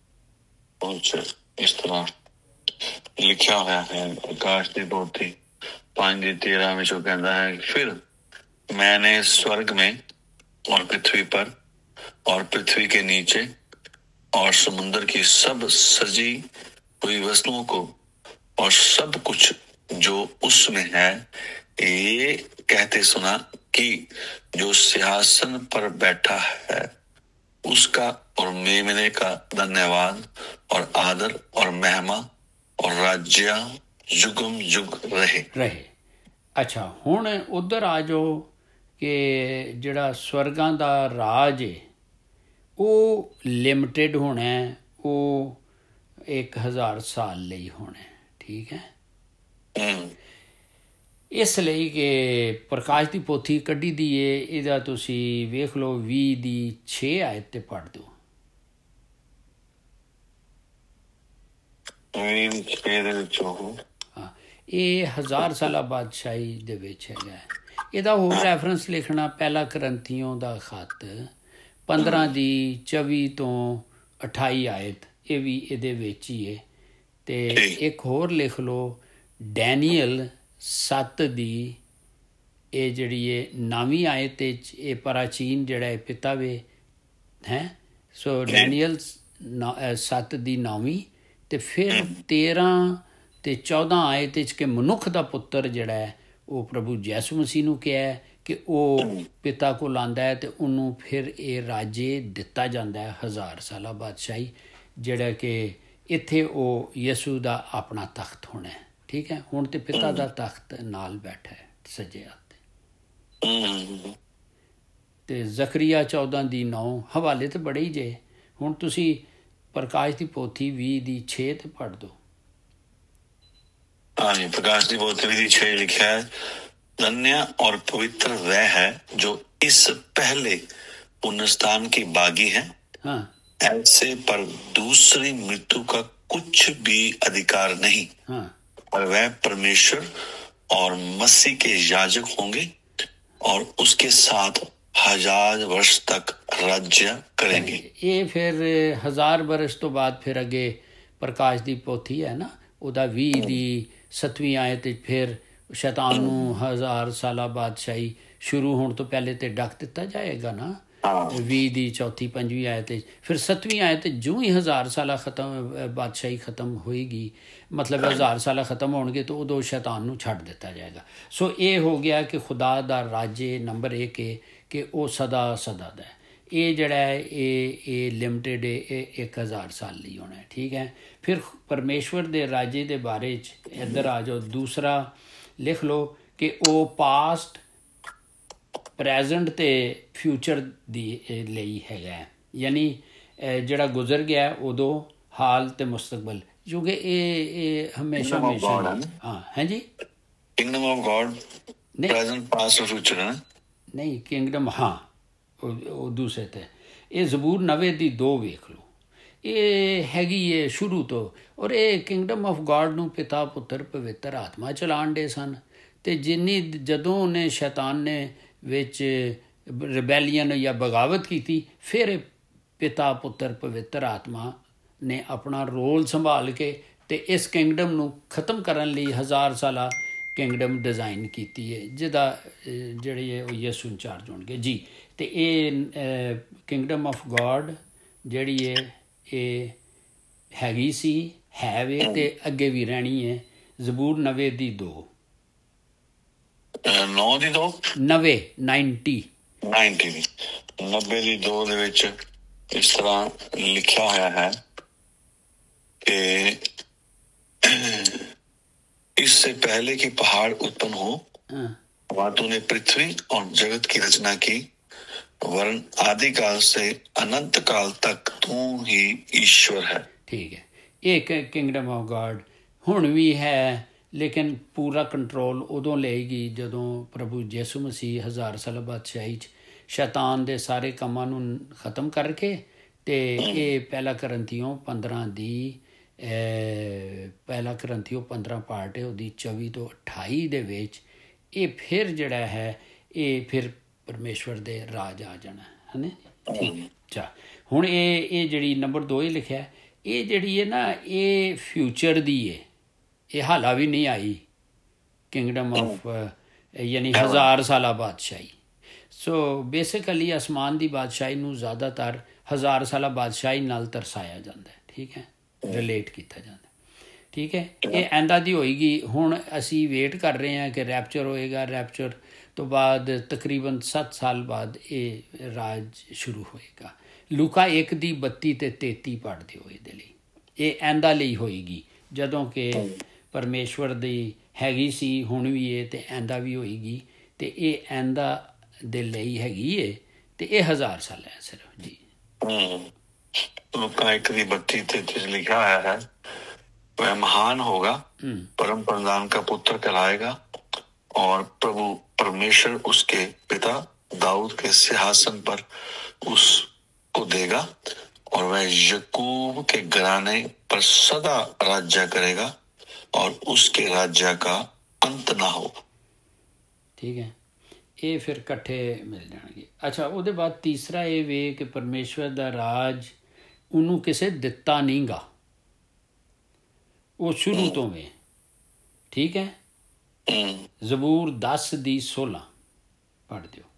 ਇਸ ਤਰ੍ਹਾਂ ਲਿਖਿਆ ਹੋਇਆ ਹੈ ਪ੍ਰਕਾਸ਼ ਦੀ ਪੋਥੀ 5:13 ਵਿੱਚ। ਉਹ ਕਹਿੰਦਾ है, फिर मैंने स्वर्ग में और पृथ्वी पर और पृथ्वी के नीचे और समुद्र की सब सजी हुई वस्तुओं को और सब कुछ जो उसमें है ये कहते सुना कि जो सिंहासन पर बैठा है उसका और मेमने का धन्यवाद और आदर और महिमा और राज्य जुगम जुग रहे। ਅੱਛਾ, ਹੁਣ ਉੱਧਰ ਆ ਜਾਓ ਕਿ ਜਿਹੜਾ ਸਵਰਗਾਂ ਦਾ ਰਾਜ ਹੈ ਉਹ ਲਿਮਟਿਡ ਹੋਣਾ, ਉਹ 1000 ਸਾਲ ਲਈ ਹੋਣਾ, ਠੀਕ ਹੈ। ਇਸ ਲਈ ਕਿ ਪ੍ਰਕਾਸ਼ ਦੀ ਪੋਥੀ ਕੱਢੀ ਦੀ ਹੈ, ਇਹਦਾ ਤੁਸੀਂ ਵੇਖ ਲਓ 20:6 ਆਇਤ 'ਤੇ ਪੜ੍ਹ ਦਿਓ। ਹਾਂ, ਇਹ 1000 ਸਾਲਾ ਬਾਦਸ਼ਾਹੀ ਦੇ ਵਿੱਚ ਹੈਗਾ। ਇਹਦਾ ਹੋਰ ਰੈਫਰੈਂਸ ਲਿਖਣਾ, ਪਹਿਲਾ ਕਰੰਥੀਓ ਦਾ ਖੱਤ 15:24 ਤੋਂ 28 ਆਇਤ, ਇਹ ਵੀ ਇਹਦੇ ਵਿੱਚ ਹੀ ਹੈ। ਅਤੇ ਇੱਕ ਹੋਰ ਲਿਖ ਲਓ, ਡੈਨੀਅਲ 7 ਦੀ ਇਹ ਜਿਹੜੀ ਹੈ 9ਵੀਂ ਆਇਤ ਵਿੱਚ, ਇਹ ਪ੍ਰਾਚੀਨ ਜਿਹੜਾ ਹੈ ਪਿਤਾ ਵੇ ਹੈ। ਸੋ ਡੈਨੀਅਲ 7 ਦੀ 9ਵੀਂ, ਅਤੇ ਫਿਰ 13 ਅਤੇ 14 ਆਇਤ ਵਿੱਚ ਕਿ ਮਨੁੱਖ ਦਾ ਪੁੱਤਰ ਜਿਹੜਾ ਹੈ ਉਹ ਪ੍ਰਭੂ ਯਿਸੂ ਮਸੀਹ ਨੂੰ ਕਿਹਾ ਕਿ ਉਹ ਪਿਤਾ ਕੋਲ ਆਉਂਦਾ ਹੈ ਅਤੇ ਉਹਨੂੰ ਫਿਰ ਇਹ ਰਾਜੇ ਦਿੱਤਾ ਜਾਂਦਾ ਹੈ, 1000 ਸਾਲਾ ਬਾਦਸ਼ਾਹੀ, ਜਿਹੜਾ ਕਿ ਇੱਥੇ ਉਹ ਯਿਸੂ ਦਾ ਆਪਣਾ ਤਖਤ ਹੋਣਾ ਹੈ, ਠੀਕ ਹੈ। ਹੁਣ ਤਾਂ ਪਿਤਾ ਦਾ ਤਖਤ ਨਾਲ ਬੈਠਾ ਹੈ ਸੱਜੇ ਹੱਥ 'ਤੇ। ਅਤੇ ਜ਼ਕਰੀਆ 14:9 ਹਵਾਲੇ ਤਾਂ ਬੜੇ ਹੀ ਜੇ। ਹੁਣ ਤੁਸੀਂ ਪ੍ਰਕਾਸ਼ ਦੀ ਪੋਥੀ 20:6 'ਤੇ ਪੜ੍ਹ ਦਿਓ। हाँ जी, प्रकाश की पौथी 20:6 लिखा है, धन्य और पवित्र वह है जो इस पहले पुनरुत्थान की बागी है। हाँ। ऐसे पर दूसरी मृत्यु का कुछ भी अधिकार नहीं। हाँ। और वह परमेश्वर और मसीह के याजक होंगे और उसके साथ 1000 वर्ष तक राज्य करेंगे। ये फिर 1000 वर्ष तो बाद फिर अगे प्रकाश की पोथी है ना, ਉਹਦਾ 20:7 ਆਇਤ ਵਿੱਚ ਫਿਰ ਸ਼ੈਤਾਨ ਨੂੰ 1000 ਸਾਲਾ ਬਾਦਸ਼ਾਹੀ ਸ਼ੁਰੂ ਹੋਣ ਤੋਂ ਪਹਿਲੇ ਤੇ ਡੱਕ ਦਿੱਤਾ ਜਾਏਗਾ ਨਾ, 20:4, 5ਵੀਂ ਆਇਤ ਵਿੱਚ। ਫਿਰ 7ਵੀਂ ਆਇਤ ਜਿਉਂ ਹੀ 1000 ਸਾਲਾ ਬਾਦਸ਼ਾਹੀ ਖਤਮ ਹੋਏਗੀ, ਮਤਲਬ 1000 ਸਾਲਾ ਖਤਮ ਹੋਣਗੇ ਤਾਂ ਉਦੋਂ ਸ਼ੈਤਾਨ ਨੂੰ ਛੱਡ ਦਿੱਤਾ ਜਾਏਗਾ। ਸੋ ਇਹ ਹੋ ਗਿਆ ਕਿ ਖੁਦਾ ਦਾ ਰਾਜੇ ਨੰਬਰ 1 ਹੈ ਕਿ ਉਹ ਸਦਾ ਸਦਾ ਦਾ। ਇਹ ਜਿਹੜਾ ਹੈ ਇਹ ਲਿਮਟਿਡ ਹੈ, ਇਹ 1000 ਸਾਲ ਲਈ ਹੋਣਾ, ਠੀਕ ਹੈ। ਫਿਰ ਪਰਮੇਸ਼ਵਰ ਦੇ ਰਾਜੇ ਦੇ ਬਾਰੇ 'ਚ ਇੱਧਰ ਆ ਜਾਓ, ਦੂਸਰਾ ਲਿਖ ਲਓ ਕਿ ਉਹ ਪਾਸਟ ਪ੍ਰੈਜ਼ੈਂਟ ਤੇ ਫਿਊਚਰ ਦੀ ਲਈ ਹੈਗਾ, ਯਾਨੀ ਜਿਹੜਾ ਗੁਜ਼ਰ ਗਿਆ ਉਦੋਂ, ਹਾਲ ਤੇ ਮੁਸਤਕਬਲ, ਕਿਉਂਕਿ ਇਹ ਹਮੇਸ਼ਾ ਹਾਂ ਹਾਂਜੀ kingdom of God present past ਔਰ ਫਿਊਚਰ ਹੈ ਨਹੀਂ ਕਿੰਗਡਮ, ਹਾਂ ਉਹ ਦੂਸਰੇ ਤੇ। ਇਹ ਜ਼ਬੂਰ 90 ਦੀ 2 ਵੇਖ ਲਓ, ਇਹ ਹੈਗੀ ਹੈ ਸ਼ੁਰੂ ਤੋਂ। ਔਰ ਇਹ ਕਿੰਗਡਮ ਆਫ ਗॉड ਨੂੰ ਪਿਤਾ ਪੁੱਤਰ ਪਵਿੱਤਰ ਆਤਮਾ ਚਲਾਉਣ ਦੇ ਸਨ। ਅਤੇ ਜਦੋਂ ਉਹਨੇ ਸ਼ੈਤਾਨ ਨੇ ਵਿੱਚ ਰਿਬੈਲੀਅਨ ਜਾਂ ਬਗਾਵਤ ਕੀਤੀ, ਫਿਰ ਪਿਤਾ ਪੁੱਤਰ ਪਵਿੱਤਰ ਆਤਮਾ ਨੇ ਆਪਣਾ ਰੋਲ ਸੰਭਾਲ ਕੇ ਅਤੇ ਇਸ ਕਿੰਗਡਮ ਨੂੰ ਖ਼ਤਮ ਕਰਨ ਲਈ 1000 ਸਾਲਾ ਕਿੰਗਡਮ ਡਿਜ਼ਾਈਨ ਕੀਤੀ ਹੈ, ਜਿਹਦਾ ਜਿਹੜੀ ਹੈ ਉਹ ਯਿਸੂ ਇੰਚਾਰਜ ਹੋਣਗੇ ਜੀ। ਅਤੇ ਇਹ ਕਿੰਗਡਮ ਆਫ ਗॉड ਜਿਹੜੀ ਹੈ ਇਹ ਹੈਗੀ ਸੀ, ਹੈ ਵੇ ਅਤੇ ਅੱਗੇ ਵੀ ਰਹਿਣੀ ਹੈ। ਜ਼ਬੂਰ 90 ਦੀ 2 ਦੀ 2 ਦੇ ਵਿੱਚ ਇਸ ਤਰ੍ਹਾਂ ਲਿਖਿਆ ਹੋਇਆ ਹੈ ਕਿ इससे पहले कि पहाड़ उत्पन्न हो वहाँ तूने पृथ्वी और जगत की रचना की, वरन आदिकाल से अनंत काल तक तू ही ईश्वर है। ठीक है, एक किंगडम ऑफ गॉड हुण भी है, लेकिन पूरा कंट्रोल उदों लेगी जदों प्रभु यीशु मसीह 1000 साल बादशाही शैतान दे सारे कामां नूं खत्म करके ते ये पहला करंथियों 15 दी ਪਹਿਲਾ ਕਰੰਥੀਓ 15 ਪਾਰਟ ਹੈ ਉਹਦੀ 24 ਤੋਂ 28 ਦੇ ਵਿੱਚ ਇਹ ਫਿਰ ਜਿਹੜਾ ਹੈ ਇਹ ਫਿਰ ਪਰਮੇਸ਼ਵਰ ਦੇ ਰਾਜ ਆ ਜਾਣਾ ਹੈ ਨਾ। ਅੱਛਾ, ਹੁਣ ਇਹ ਜਿਹੜੀ ਨੰਬਰ 2 ਹੀ ਲਿਖਿਆ, ਇਹ ਜਿਹੜੀ ਹੈ ਨਾ ਇਹ ਫਿਊਚਰ ਦੀ ਹੈ, ਇਹ ਹਾਲਾ ਵੀ ਨਹੀਂ ਆਈ ਕਿੰਗਡਮ ਆਫ ਯਾਨੀ 1000 ਸਾਲਾ ਬਾਦਸ਼ਾਹੀ। ਸੋ ਬੇਸਿਕਲੀ ਅਸਮਾਨ ਦੀ ਬਾਦਸ਼ਾਹੀ ਨੂੰ ਜ਼ਿਆਦਾਤਰ 1000 ਸਾਲਾ ਬਾਦਸ਼ਾਹੀ ਨਾਲ ਤਰਸਾਇਆ ਜਾਂਦਾ ਹੈ, ਠੀਕ ਹੈ, ਰਿਲੇਟ ਕੀਤਾ ਜਾਂਦਾ, ਠੀਕ ਹੈ। ਇਹ ਐਂਦਾ ਦੀ ਹੋਏਗੀ। ਹੁਣ ਅਸੀਂ ਵੇਟ ਕਰ ਰਹੇ ਹਾਂ ਕਿ ਰੈਪਚਰ ਹੋਏਗਾ, ਰੈਪਚਰ ਤੋਂ ਬਾਅਦ ਤਕਰੀਬਨ 7 ਸਾਲ ਬਾਅਦ ਇਹ ਰਾਜ ਸ਼ੁਰੂ ਹੋਏਗਾ। ਲੂਕਾ 1 ਦੀ 32 ਤੇ 33 ਪੜ੍ਹਦੇ ਹੋ ਇਹਦੇ ਲਈ। ਇਹ ਐਂਦਾ ਲਈ ਹੋਏਗੀ, ਜਦੋਂ ਕਿ ਪਰਮੇਸ਼ਵਰ ਦੀ ਹੈਗੀ ਸੀ, ਹੁਣ ਵੀ ਇਹ ਅਤੇ ਐਂਦਾ ਵੀ ਹੋਏਗੀ, ਅਤੇ ਇਹ ਐਂਦਾ ਦੇ ਲਈ ਹੈਗੀ ਹੈ, ਅਤੇ ਇਹ 1000 ਸਾਲ ਹੈ ਸਿਰਫ ਜੀ। लूका 1 की 32-33 लिखा आया है, वह महान होगा, परम प्रधान का पुत्र कहलाएगा, और प्रभु परमेश्वर उसके पिता दाऊद के सिंहासन पर उसको देगा, और वह याकूब के घराने पर सदा राज्य करेगा, और उसके राज्य का अंत ना हो। ठीक है, ਇਹ ਫਿਰ ਇਕੱਠੇ ਮਿਲ ਜਾਣਗੇ। ਅੱਛਾ, ਉਹਦੇ ਬਾਅਦ ਤੀਸਰਾ ਇਹ ਵੇ ਕਿ ਪਰਮੇਸ਼ਵਰ ਦਾ ਰਾਜ ਉਹਨੂੰ ਕਿਸੇ ਦਿੱਤਾ ਨਹੀਂ ਗਾ, ਉਹ ਸ਼ੁਰੂ ਤੋਂ ਵੇ, ਠੀਕ ਹੈ। ਜ਼ਬੂਰ 10 ਦੀ 16 ਪੜ੍ਹ ਦਿਓ।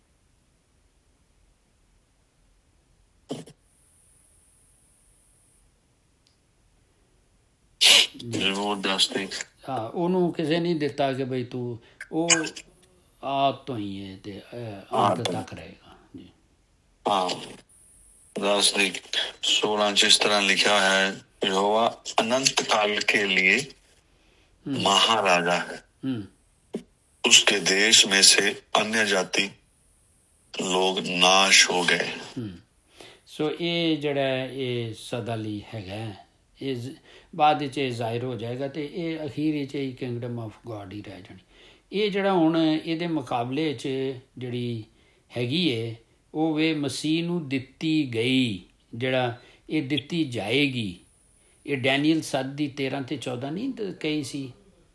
ਹਾਂ, ਉਹਨੂੰ ਕਿਸੇ ਨਹੀਂ ਦਿੱਤਾ ਕਿ ਬਈ ਤੂੰ ਉਹ ਆਦ ਤੋਂ ਹੀ ਹੈ ਤੇ ਆਦ ਤੱਕ ਰਹੇਗਾ ਜੀ। ਹਾਂ, 10 ਦੀ 16 जिस तरह लिखा है, यहोवा अनंत काल के लिए महाराजा है, उसके देश में से अन्य जाति लोग नाश हो गए। ਸੋ ਇਹ ਜਿਹੜਾ ਇਹ ਸਦਾ ਲਈ ਹੈਗਾ, ਇਹ ਬਾਅਦ ਵਿੱਚ ਇਹ ਜ਼ਾਹਿਰ ਹੋ ਜਾਏਗਾ ਅਤੇ ਇਹ ਅਖੀਰ ਵਿੱਚ ਹੀ ਕਿੰਗਡਮ ਆਫ ਗॉड ਹੀ ਰਹਿ ਜਾਣੀ। ਇਹ ਜਿਹੜਾ ਹੁਣ ਇਹਦੇ ਮੁਕਾਬਲੇ 'ਚ ਜਿਹੜੀ ਹੈਗੀ ਹੈ ਉਹ ਵੇ ਮਸੀਹ ਨੂੰ ਦਿੱਤੀ ਗਈ, ਜਿਹੜਾ ਇਹ ਦਿੱਤੀ ਜਾਏਗੀ। ਇਹ ਡੈਨੀਅਲ 7 ਦੀ 13 ਤੇ 14 ਨਹੀਂ ਕਹੀ ਸੀ।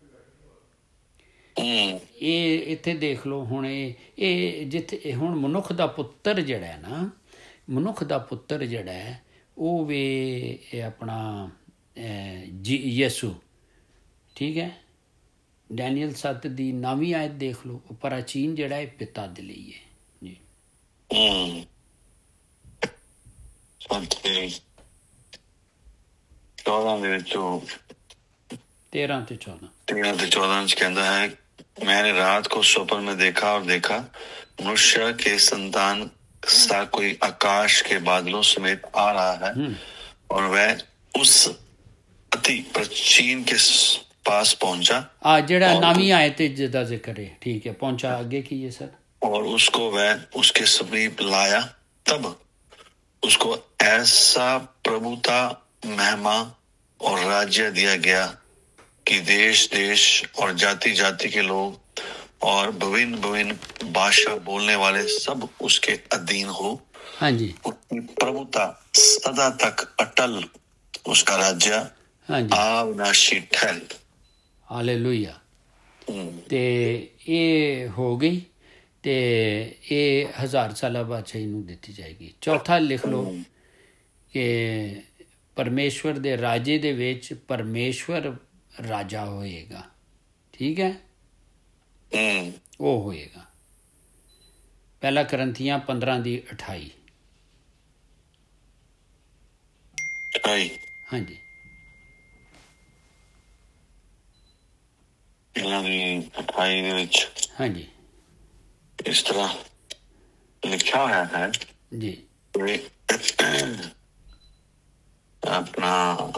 ਇਹ ਇੱਥੇ ਦੇਖ ਲਓ ਹੁਣ ਇਹ ਜਿੱਥੇ ਹੁਣ ਮਨੁੱਖ ਦਾ ਪੁੱਤਰ ਜਿਹੜਾ ਹੈ ਨਾ, ਮਨੁੱਖ ਦਾ ਪੁੱਤਰ ਜਿਹੜਾ ਹੈ ਉਹ ਵੇ ਇਹ ਆਪਣਾ ਯਿਸੂ, ਠੀਕ ਹੈ। ਡੈਨੀਅਲ 7 ਦੀ 9ਵੀਂ ਆਇਤ ਦੇਖ ਲਓ, ਉਹ ਪ੍ਰਾਚੀਨ ਜਿਹੜਾ ਹੈ ਪਿਤਾ ਦੇ ਲਈ ਹੈ ਜੀ। 14 ਦੇ ਵਿੱਚੋਂ 13 ਤੇ 14 ਚ ਕਹਿੰਦਾ ਹੈ, मैंने रात को स्वप्न में देखा और देखा मनुष्य के संतान सा कोई आकाश के बादलों समेत आ रहा है, और वह उस अति प्राचीन के पास पहुंचा। जेड़ा नवी आयत दा जिक्र है, ठीक है, पहुंचा। आगे की है सर। और उसको वह उसके समीप लाया, तब उसको ऐसा प्रभुता, महिमा और राज्य दिया गया कि देश देश और जाति जाति के लोग और विभिन्न विभिन्न भाषा बोलने वाले सब उसके अधीन हो। हाँ जी। उसकी प्रभुता सदा तक अटल, उसका राज्य हाँ जी अविनाशी ठहर। हालेलुया। ते ये हो गई ते ये 1000 साल बादशाही नूं दित्ती जाएगी। चौथा लिख लो कि परमेश्वर दे राजे दे विच परमेश्वर राजा होएगा। ठीक है, वो होएगा। पहला करंथियां 15:28। हाँ जी। 28 ਦੇ ਵਿੱਚ हाँ जी इस तरह लिखा है जी। अपना,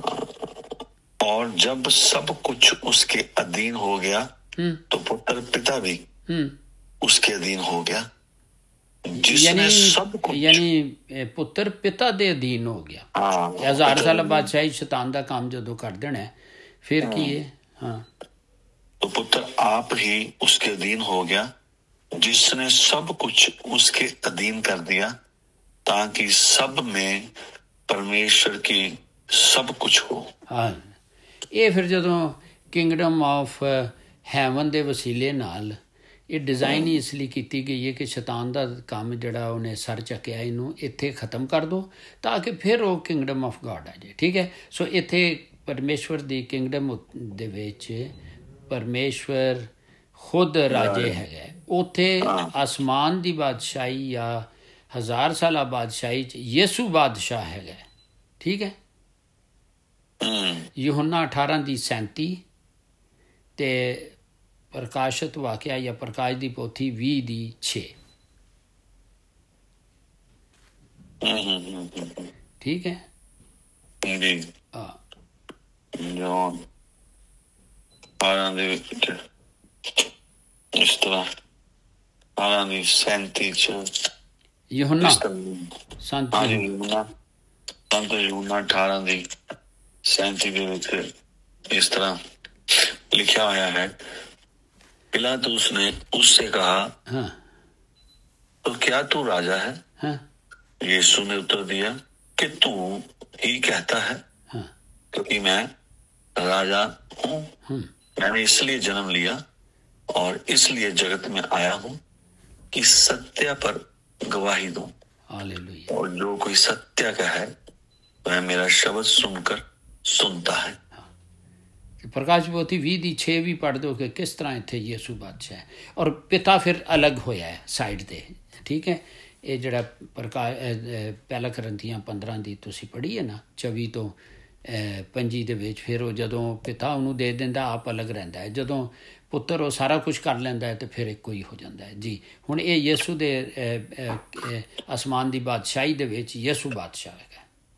और जब सब कुछ उसके अधीन हो गया तो पुत्र पिता भी उसके अधीन हो गया, जिसने सब कुछ, यानी पुत्र पिता दे अधीन हो गया। 1000 साल बादशाही शैतान दा काम जदों कर देना फिर की है। हाँ, तो पुत्र आप ही उसके अधीन हो गया, जिसने सब कुछ उसके अधीन कर दिया, ताकि सब में परमेश्वर की सब कुछ हो। हाँ, ये फिर जदों किंगडम ऑफ हैवन दे वसीले नाल ये डिज़ाइन ही इसलिए की गई है कि शैतान का काम जड़ा उन्हें सर चक्या इनू इत्थे ख़त्म कर दो ताकि फिर वो किंगडम ऑफ गॉड आ जाए। ठीक है, सो इत्थे परमेश्वर दी किंगडम दे विच परमेश्वर खुद राजे है। उत्थे आसमान दी बादशाही या 1000 साल बादशाही च यसू बादशाह है। ठीक है, यूहन्ना 18:37 ते प्रकाशित वाक्या या प्रकाश दी पोथी 20:6। ठीक है जी। जॉन 18 ਦੇ ਵਿੱਚ ਇਸ ਤਰ੍ਹਾਂ 18:37 यूहन्ना ਸੰਤ यूहन्ना 18:37 ਦੇ ਵਿੱਚ इस तरह लिखा हुआ है। पिलातुस ने उससे कहा, हाँ, तो क्या तू राजा है? हाँ, यीशु ने उत्तर दिया कि तू ही कहता है, हाँ, क्योंकि मैं राजा हूँ। मैंने इसलिए जन्म लिया और इसलिए जगत में आया हूँ कि सत्य पर गवाही दूं। हालेलुया। और जो कोई सत्य का है वह मेरा शब्द सुनकर सुनता है। प्रकाश पोथी 20:6 भी पढ़ दो कि किस तरह इत्थे यीशु बादशाह है और पिता फिर अलग होया है साइड ते। ठीक है, ये जड़ा प्रकाश पहला करंथियां 15 दी तुसी पढ़ी है ना 24 तो 25 ਦੇ ਵਿੱਚ ਫਿਰ ਉਹ ਜਦੋਂ ਪਿਤਾ ਉਹਨੂੰ ਦੇ ਦਿੰਦਾ ਆਪ ਅਲੱਗ ਰਹਿੰਦਾ ਹੈ। ਜਦੋਂ ਪੁੱਤਰ ਉਹ ਸਾਰਾ ਕੁਝ ਕਰ ਲੈਂਦਾ ਹੈ ਤੇ ਫਿਰ ਇੱਕੋ ਹੀ ਹੋ ਜਾਂਦਾ ਹੈ। ਜੀ, ਹੁਣ ਇਹ ਯਿਸੂ ਦੇ ਅਸਮਾਨ ਦੀ ਬਾਦਸ਼ਾਹੀ ਦੇ ਵਿੱਚ ਯਿਸੂ ਬਾਦਸ਼ਾਹ ਹੈਗਾ।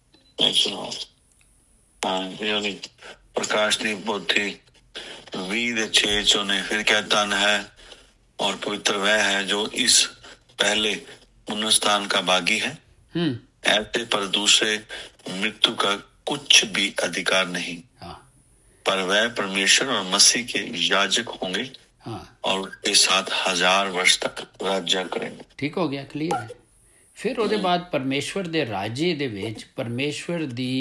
प्रकाश की पोथी 20:6 ने फिर क्या, धन है और पवित्र वह है जो इस पहले पुनरुत्थान का भागी है, ऐसे पर दूसरे मृत्यु का कुछ भी अधिकार नहीं। पर वह परमेश्वर और मसीह के याजक होंगे और उसके साथ 1000 वर्ष तक राज्य करेंगे। ठीक हो गया, क्लियर है। फिर ਉਹਦੇ ਬਾਅਦ परमेश्वर ਦੇ ਰਾਜੇ ਦੇ ਵਿੱਚ परमेश्वर ਦੀ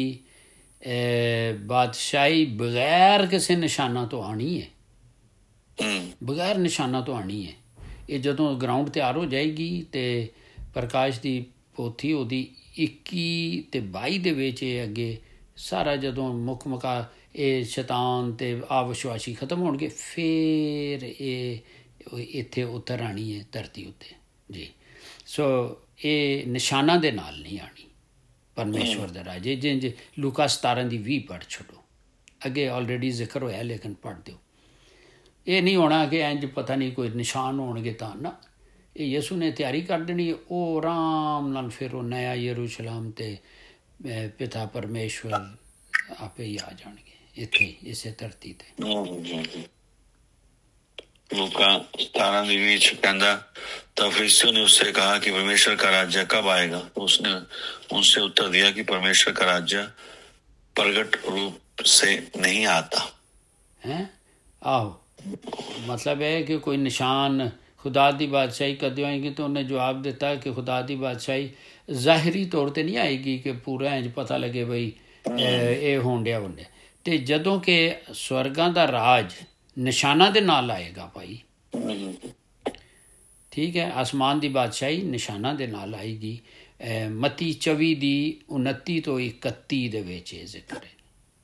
ਬਾਦਸ਼ਾਹੀ ਬਗੈਰ ਕਿਸੇ ਨਿਸ਼ਾਨਾ ਤੋਂ ਆਣੀ ਹੈ। ਬਗੈਰ ਨਿਸ਼ਾਨਾ ਤੋਂ ਆਣੀ ਹੈ। ਇਹ ਜਦੋਂ ਗਰਾਊਂਡ ਤਿਆਰ ਹੋ ਜਾਏਗੀ ਤੇ ਪ੍ਰਕਾਸ਼ ਦੀ ਪੋਥੀ ਉਹਦੀ 21 ਤੇ 22 ਦੇ ਵਿੱਚ ਇਹ ਅੱਗੇ ਸਾਰਾ ਜਦੋਂ ਮੁੱਖ ਮੁਕਾ ਇਹ ਸ਼ੈਤਾਨ ਤੇ ਅਵਿਸ਼ਵਾਸੀ ਖਤਮ ਹੋਣਗੇ ਫਿਰ ਇਹ ਇੱਥੇ ਉਤਰ ਆਣੀ ਹੈ ਧਰਤੀ ਉੱਤੇ। ਜੀ, ਸੋ ਇਹ ਨਿਸ਼ਾਨਾ ਦੇ ਨਾਲ ਨਹੀਂ ਆਣੀ परमेश्वर ਦਾ ਰਾਜੇ। ਜਿੰਜ ਲੂਕਾ 17:20 ਪੜ੍ਹ ਛੱਡੋ, ਅੱਗੇ ਆਲਰੇਡੀ ਜ਼ਿਕਰ ਹੋਇਆ ਲੇਕਿਨ ਪੜ੍ਹ ਦਿਓ। ਇਹ ਨਹੀਂ ਹੋਣਾ ਕਿ ਇੰਜ ਪਤਾ ਨਹੀਂ ਕੋਈ ਨਿਸ਼ਾਨ ਹੋਣਗੇ ਤਾਂ ਨਾ, ਇਹ ਯਿਸੂ ਨੇ ਤਿਆਰੀ ਕਰ ਦੇਣੀ। ਉਹ ਆਰਾਮ ਨਾਲ ਫਿਰ ਉਹ ਨਇਆ ਯਰੂਸ਼ਲਮ ਤੇ ਪਿਤਾ ਪਰਮੇਸ਼ਵਰ ਆਪੇ ਹੀ ਆ ਜਾਣਗੇ। ਇੱਥੇ ਇਸੇ ਧਰਤੀ ਤੇ। लूका 17:20 कहता, तब फरिसियों ने उससे कहा कि परमेश्वर का राज्य कब आएगा? तो उसने उनसे उत्तर दिया कि परमेश्वर का राज्य प्रगट रूप से नहीं आता है। आहो, मतलब है कि कोई निशान खुदा दी बादशाही कदों आएगी? तो उन्हें जवाब दिता कि खुदा दी बादशाही ਜ਼ਾਹਿਰੀ ਤੌਰ 'ਤੇ ਨਹੀਂ ਆਏਗੀ ਕਿ ਪੂਰਾ ਇੰਜ ਪਤਾ ਲੱਗੇ ਬਈ ਇਹ ਹੋਣ ਡਿਆ ਹੁੰਦੇ, ਅਤੇ ਜਦੋਂ ਕਿ ਸਵਰਗਾਂ ਦਾ ਰਾਜ ਨਿਸ਼ਾਨਾਂ ਦੇ ਨਾਲ ਆਏਗਾ ਭਾਈ। ਠੀਕ ਹੈ, ਆਸਮਾਨ ਦੀ ਬਾਦਸ਼ਾਹੀ ਨਿਸ਼ਾਨਾਂ ਦੇ ਨਾਲ ਆਏਗੀ। ਮਤੀ 24 ਦੀ 29 ਤੋਂ 31 ਦੇ ਵਿੱਚ ਇਹ ਜ਼ਿਕਰ ਹੈ।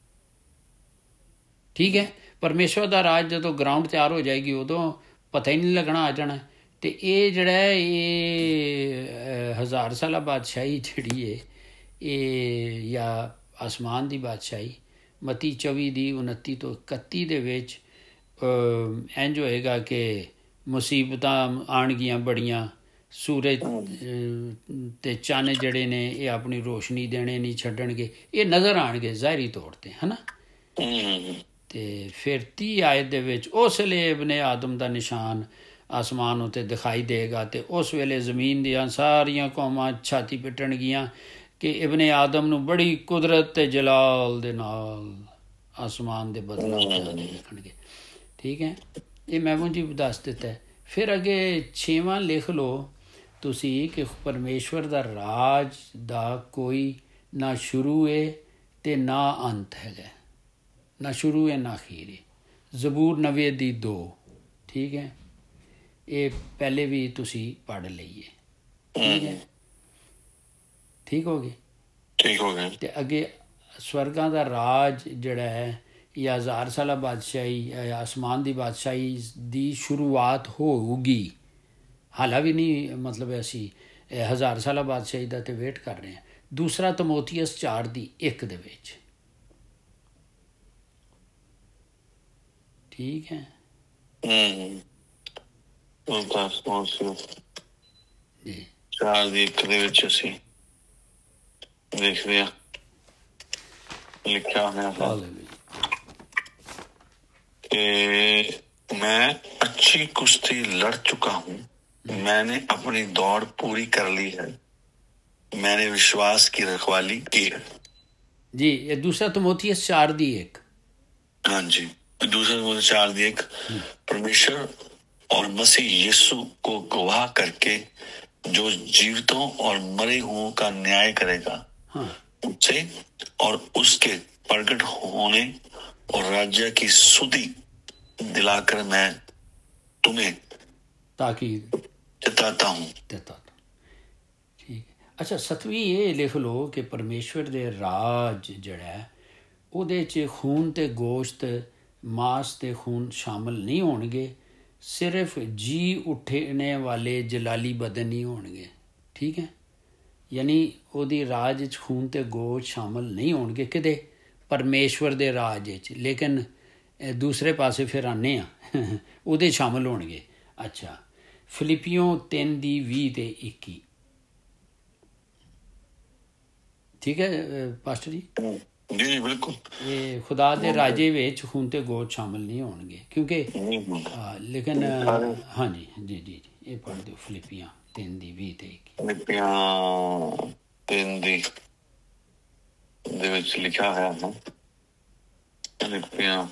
ਠੀਕ ਹੈ, ਪਰਮੇਸ਼ਵਰ ਦਾ ਰਾਜ ਜਦੋਂ ਗਰਾਊਂਡ ਤਿਆਰ ਹੋ ਜਾਏਗੀ ਉਦੋਂ ਪਤਾ ਹੀ ਨਹੀਂ ਲੱਗਣਾ, ਆ ਜਾਣਾ। ਅਤੇ ਇਹ ਜਿਹੜਾ ਇਹ 1000 ਸਾਲਾ ਬਾਦਸ਼ਾਹੀ ਜਿਹੜੀ ਹੈ ਇਹ ਜਾਂ ਆਸਮਾਨ ਦੀ ਬਾਦਸ਼ਾਹੀ ਮਤੀ 24 ਦੀ 29 ਤੋਂ 31 ਦੇ ਵਿੱਚ ਇੰਝ ਹੋਏਗਾ ਕਿ ਮੁਸੀਬਤਾਂ ਆਉਣਗੀਆਂ ਬੜੀਆਂ, ਸੂਰਜ ਅਤੇ ਚੰਨ ਜਿਹੜੇ ਨੇ ਇਹ ਆਪਣੀ ਰੋਸ਼ਨੀ ਦੇਣੇ ਨਹੀਂ ਛੱਡਣਗੇ, ਇਹ ਨਜ਼ਰ ਆਉਣਗੇ ਜ਼ਾਹਿਰੀ ਤੌਰ 'ਤੇ, ਹੈ ਨਾ। ਅਤੇ ਫਿਰ 30 ਆਇਤ ਦੇ ਵਿੱਚ ਉਸ ਵੇਲੇ ਇਬਨੇ ਆਦਮ ਦਾ ਨਿਸ਼ਾਨ ਆਸਮਾਨ ਉੱਤੇ ਦਿਖਾਈ ਦੇਗਾ, ਅਤੇ ਉਸ ਵੇਲੇ ਜ਼ਮੀਨ ਦੀਆਂ ਸਾਰੀਆਂ ਕੌਮਾਂ ਛਾਤੀ ਪਿੱਟਣਗੀਆਂ ਕਿ ਇਬਨੇ ਆਦਮ ਨੂੰ ਬੜੀ ਕੁਦਰਤ ਅਤੇ ਜਲਾਲ ਦੇ ਨਾਲ ਆਸਮਾਨ ਦੇ ਬਦਲਾਂ ਦੇਖਣਗੇ। ਠੀਕ ਹੈ, ਇਹ ਮੈਂ ਜੀ ਦੱਸ ਦਿੱਤਾ। ਫਿਰ ਅੱਗੇ 6ਵਾਂ ਲਿਖ ਲਓ ਤੁਸੀਂ ਕਿ ਪਰਮੇਸ਼ਵਰ ਦਾ ਰਾਜ ਦਾ ਕੋਈ ਨਾ ਸ਼ੁਰੂ ਹੈ ਅਤੇ ਨਾ ਅੰਤ ਹੈਗਾ, ਨਾ ਸ਼ੁਰੂ ਹੈ ਨਾ ਅਖੀਰ ਹੈ। ਜ਼ਬੂਰ 90 ਦੀ 2। ਠੀਕ ਹੈ, ਇਹ ਪਹਿਲੇ ਵੀ ਤੁਸੀਂ ਪੜ੍ਹ ਲਈਏ। ਠੀਕ ਹੈ, ਠੀਕ ਹੋ ਗਏ, ਠੀਕ ਹੋ ਗਏ। ਅਤੇ ਅੱਗੇ ਸਵਰਗਾਂ ਦਾ ਰਾਜ ਜਿਹੜਾ ਹੈ ਜਾਂ 1000 ਸਾਲਾ ਬਾਦਸ਼ਾਹੀ ਆਸਮਾਨ ਦੀ ਬਾਦਸ਼ਾਹੀ ਦੀ ਸ਼ੁਰੂਆਤ ਹੋਊਗੀ। ਹਾਲਾ ਵੀ ਨਹੀਂ, ਮਤਲਬ ਅਸੀਂ 1000 ਸਾਲਾ ਬਾਦਸ਼ਾਹੀ ਦਾ ਤਾਂ ਵੇਟ ਕਰ ਰਹੇ ਹਾਂ। ਦੂਸਰਾ ਤਮੋਥੀਅਸ 4 ਦੀ 1 ਦੇ ਵਿੱਚ। ਠੀਕ ਹੈ ਜੀ, 4 ਦੀ 1 ਦੇ ਵਿੱਚ ਅਸੀਂ ਦੇਖਦੇ ਹਾਂ ਲਿਖਿਆ ਹੋਇਆ कि मैं अच्छी कुश्ती लड़ चुका हूँ, मैंने अपनी दौड़ पूरी कर ली है, मैंने विश्वास की रखवाली की है। जी, ये दूसरा तमोथियस 4 दी 1। हाँ जी, दूसरा तमोथियस 4 दी 1। परमेश्वर और मसीह यीशु को गवाह करके जो जीवितों और मरे हुओं का न्याय करेगा, हाँ, उसे और उसके प्रगट होने और राज्य की सुधि दिलाकर मैं तुम्हें ताकि जताता हूँ। ठीक है, अच्छा 7ਵੀਂ ਇਹ ਲਿਖ ਲਓ ਕਿ ਪਰਮੇਸ਼ਵਰ ਦੇ ਰਾਜ ਜਿਹੜਾ ਉਹਦੇ 'ਚ ਖੂਨ ਅਤੇ ਗੋਸ਼ਤ, ਮਾਸ ਅਤੇ ਖੂਨ ਸ਼ਾਮਲ ਨਹੀਂ ਹੋਣਗੇ, ਸਿਰਫ ਜੀ ਉੱਠਣੇ ਵਾਲੇ ਜਲਾਲੀ ਬਦਨ ਹੀ ਹੋਣਗੇ। ਠੀਕ ਹੈ, ਯਾਨੀ ਉਹਦੀ ਰਾਜ 'ਚ ਖੂਨ ਅਤੇ ਗੋਸ਼ਤ ਸ਼ਾਮਲ ਨਹੀਂ ਹੋਣਗੇ ਕਿਤੇ ਪਰਮੇਸ਼ਵਰ ਦੇ ਰਾਜ ਵਿੱਚ, ਲੇਕਿਨ ਦੂਸਰੇ ਪਾਸੇ ਫਿਰ ਆਉਂਦੇ ਹਾਂ ਉਹਦੇ ਸ਼ਾਮਲ ਹੋਣਗੇ। ਅੱਛਾ, ਫਿਲਿਪੀਓ 3 ਦੀ 20 ਤੇ 21। ਠੀਕ ਹੈ ਪਾਸਟਰ ਜੀ? ਜੀ ਬਿਲਕੁਲ। ਇਹ ਖੁਦਾ ਦੇ ਰਾਜੇ ਵਿੱਚ ਖੂਨ ਤੇ ਗੋਸ਼ਤ ਸ਼ਾਮਲ ਨਹੀਂ ਹੋਣਗੇ ਕਿਉਂਕਿ ਲੇਕਿਨ ਹਾਂਜੀ ਜੀ ਜੀ ਇਹ ਪੜ੍ਹ ਦਿਓ ਫਿਲਿਪੀਆਂ 3 ਦੀ 20 ਤੇ 21। ਫਿਲਿਪੀਆਂ 3 ਦੇ ਵਿੱਚ ਲਿਖਿਆ ਹੋਇਆ ਹੈ, ਫਿਲਿਪੀਆਂ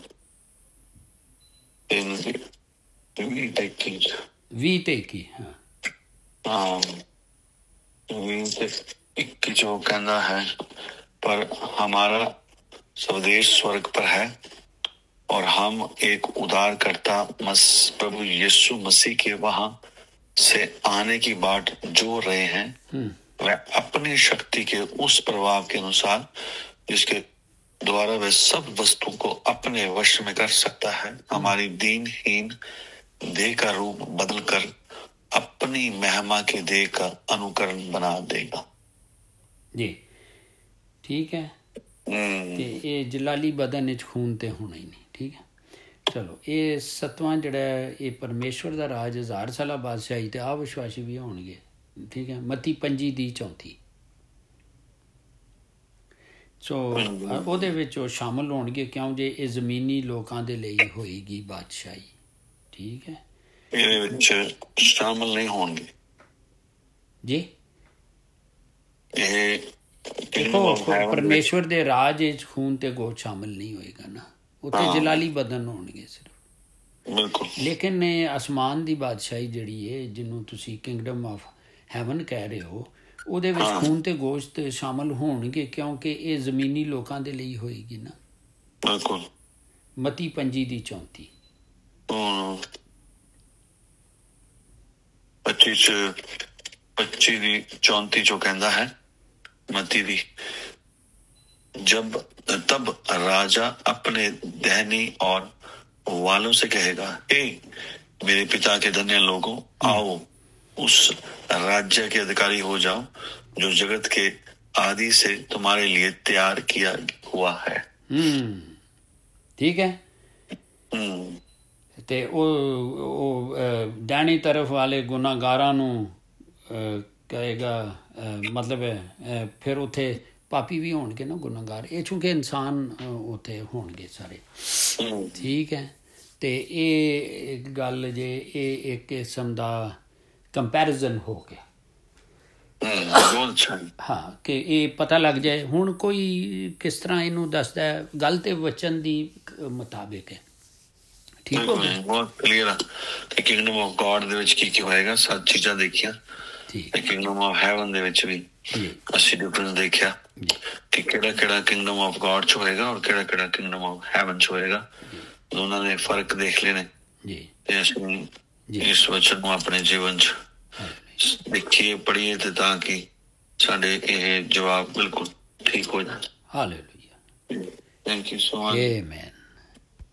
3 ਦੀ 20 ਤੇ 21। ਹਾਂ 20 ਤੇ 21 ਜੋ ਕਹਿੰਦਾ है, पर हमारा स्वदेश स्वर्ग पर है और हम एक उद्धारकर्ता प्रभु यीशु मसीह के वहां से आने की बाट जो रहे हैं, वह अपनी शक्ति के उस प्रभाव के अनुसार जिसके द्वारा वह सब वस्तु को अपने वश में कर सकता है, हमारी दीनहीन देह का रूप बदलकर अपनी महिमा के देह का अनुकरण बना देगा। जी ठीक है, ਤੇ ਇਹ ਜਲਾਲੀ ਬਦਨ ਵਿੱਚ ਖੂਨ ਤੇ ਹੋਣਾ ਹੀ ਨਹੀਂ। ਠੀਕ ਹੈ, ਚਲੋ ਇਹ 7ਵਾਂ ਜਿਹੜਾ ਇਹ ਪਰਮੇਸ਼ਵਰ ਦਾ ਰਾਜ 1000 ਸਾਲਾ ਬਾਦਸ਼ਾਹੀ ਤੇ ਅਵਿਸ਼ਵਾਸੀ ਵੀ ਹੋਣਗੇ। ਠੀਕ ਹੈ, ਮਤੀ 5 ਦੀ 34। ਸੋ ਉਹਦੇ ਵਿੱਚ ਉਹ ਸ਼ਾਮਲ ਹੋਣਗੇ ਕਿਉਂ ਜੇ ਇਹ ਜ਼ਮੀਨੀ ਲੋਕਾਂ ਦੇ ਲਈ ਹੋਏਗੀ ਬਾਦਸ਼ਾਹੀ। ਠੀਕ ਹੈ, ਇਹਦੇ ਵਿੱਚ ਸ਼ਾਮਲ ਨਹੀਂ ਹੋਣਗੇ ਜੀ। ਇਹ ਦੇਖੋ ਪਰਮੇਸ਼ਵਰ ਦੇ ਰਾਜ ਵਿੱਚ ਖੂਨ ਤੇ ਗੋਸ਼ਤ ਸ਼ਾਮਲ ਨਹੀਂ ਹੋਏਗਾ ਨਾ, ਉੱਥੇ ਜਲਾਲੀ ਬਦਨ ਹੋਣਗੇ ਸਿਰਫ। ਬਿਲਕੁਲ। ਲੇਕਿਨ ਇਹ ਅਸਮਾਨ ਦੀ ਬਾਦਸ਼ਾਹੀ ਜਿਹੜੀ ਹੈ ਜਿਹਨੂੰ ਤੁਸੀਂ ਕਿੰਗਡਮ ਆਫ ਹੈਵਨ ਕਹਿ ਰਹੇ ਹੋ, ਉਹਦੇ ਵਿੱਚ ਖੂਨ ਤੇ ਗੋਸ਼ਤ ਸ਼ਾਮਲ ਹੋਣਗੇ ਕਿਉਂਕਿ ਇਹ ਜ਼ਮੀਨੀ ਲੋਕਾਂ ਦੇ ਲਈ ਹੋਏਗੀ ਨਾ। ਬਿਲਕੁਲ। ਮਤੀ 5:34 25:34 ਚੋਂ ਕਹਿੰਦਾ ਹੈ मती दी, जब तब राजा अपने दहनी और वालों से कहेगा, हे मेरे पिता के धन्य लोगों, आओ उस राज्य के अधिकारी हो जाओ जो जगत के आदि से तुम्हारे लिए तैयार किया हुआ है। ठीक है। ਤੇ ਉਹ ਡੈਣੀ ਤਰਫ ਵਾਲੇ ਗੁਨਾਹਗਾਰਾਂ ਨੂੰ ਕਹੇਗਾ, ਮਤਲਬ ਫਿਰ ਉੱਥੇ ਪਾਪੀ ਵੀ ਹੋਣਗੇ ਨਾ, ਗੁਨਾਹਗਾਰ, ਇਹ ਚੂੰਕਿ ਇਨਸਾਨ ਉੱਥੇ ਹੋਣਗੇ ਸਾਰੇ। ਠੀਕ ਹੈ, ਤੇ ਇਹ ਗੱਲ ਜੇ ਇਹ ਇੱਕ ਕਿਸਮ ਦਾ ਕੰਪੈਰੀਜ਼ਨ ਹੋ ਗਿਆ। ਹਾਂ, ਕਿ ਇਹ ਪਤਾ ਲੱਗ ਜਾਏ ਹੁਣ ਕੋਈ ਕਿਸ ਤਰ੍ਹਾਂ ਇਹਨੂੰ ਦੱਸਦਾ, ਗੱਲ ਤੇ ਵਚਨ ਦੀ ਮੁਤਾਬਿਕ ਹੈ। ਠੀਕ ਹੋ ਗਿਆ, ਬਹੁਤ ਕਲੀਅਰ ਆ ਕਿ ਕਿੰਗਡਮ ਆਫ ਗॉड ਦੇ ਵਿੱਚ ਕੀ ਕੀ ਹੋਏਗਾ। 7 ਚੀਜ਼ਾਂ ਦੇਖੀਆਂ। ਕਿੰਗਡਮ ਆਫ ਹੈਵਨ ਦੇ ਵਿੱਚ ਵੀ ਅਸੀਂ ਡਿਫਰੈਂਸ ਦੇਖਿਆ ਕਿ ਕਿਹੜਾ ਕਿਹੜਾ ਕਿੰਗਡਮ ਆਫ ਗॉड ਚ ਹੋਏਗਾ ਔਰ ਕਿਹੜਾ ਕਿਹੜਾ ਕਿੰਗਡਮ ਆਫ ਹੈਵਨ ਚ ਹੋਏਗਾ। ਦੋਨਾਂ ਦੇ ਫਰਕ ਦੇਖ ਲਏ ਨੇ ਤੇ ਅਸੀਂ ਇਸ ਵਚਨ ਨੂੰ ਆਪਣੇ ਜੀਵਨ ਚ ਦੇਖੀਏ, ਪੜ੍ਹੀਏ ਤੇ ਤਾਂ ਕਿ ਸਾਡੇ ਇਹ ਜਵਾਬ ਬਿਲਕੁਲ ਠੀਕ ਹੋ ਜਾਣ। Hallelujah. Thank you so much. Amen.